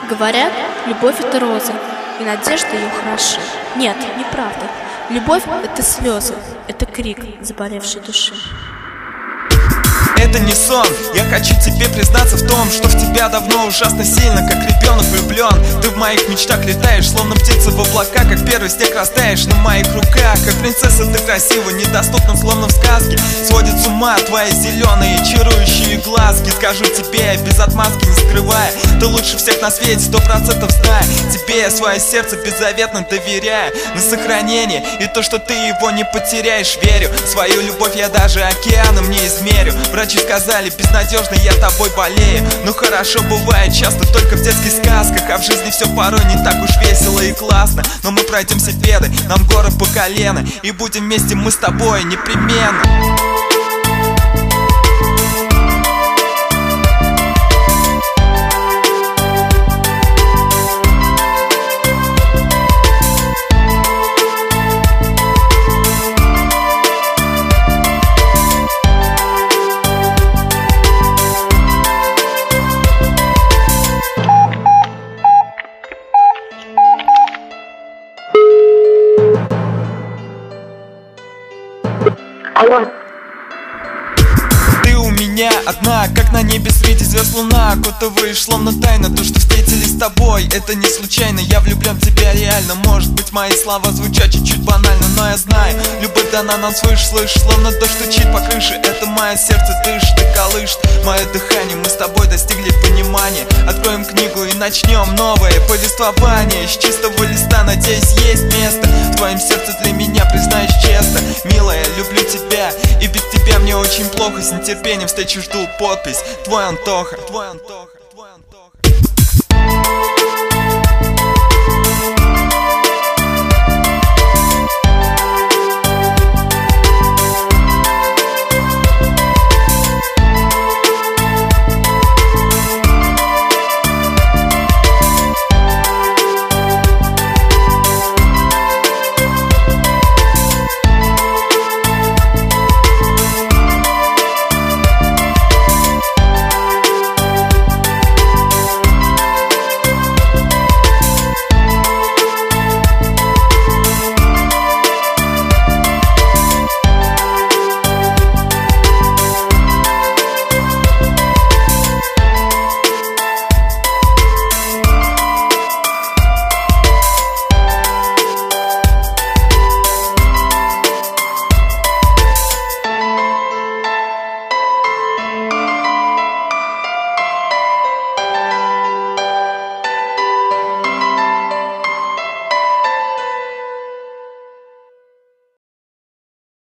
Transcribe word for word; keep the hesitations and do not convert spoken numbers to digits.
Говорят, любовь — это роза, и надежда ее хороши. Нет, неправда. Любовь — это слезы, это крик заболевшей души. Это не сон, я хочу тебе признаться в том, что в тебя давно ужасно сильно, как ребенок влюблен. Ты в моих мечтах летаешь, словно птица в облака, как первый снег растаешь на моих руках. Как принцесса ты красива, недоступна, словно в сказке. Сводит с ума твои зеленые чарующие глазки. Скажу тебе без отмазки, не скрывая, ты лучше всех на свете, сто процентов знай. Тебе я свое сердце беззаветно доверяю на сохранение, и то, что ты его не потеряешь, верю. Свою любовь я даже океаном не измерю. Врачи сказали, безнадежно я тобой болею. Ну хорошо, бывает часто только в детских сказках, а в жизни все порой не так уж весело и классно. Но мы пройдем все беды, нам горы по колено, и будем вместе мы с тобой непременно. Алло. Ты у меня одна, как на небе среди звезд луна. Окутываешь словно тайна то, что встретились с тобой. Это не случайно, я влюблен в тебя реально. Может быть, мои слова звучат чуть-чуть банально, но я знаю, любовь дана нам свыше, слышишь, словно дождь стучит по крыше. Это мое сердце дышит и колышет мое дыхание. Мы с тобой достигли понимания. Откроем книгу и начнем новое повествование. С чистого листа, надеюсь, есть место в твоем сердце для меня, признаюсь честно. Милая, люблю тебя, и без тебя мне очень плохо. С нетерпением встречу жду подпись. Твой Антоха, твой Антоха.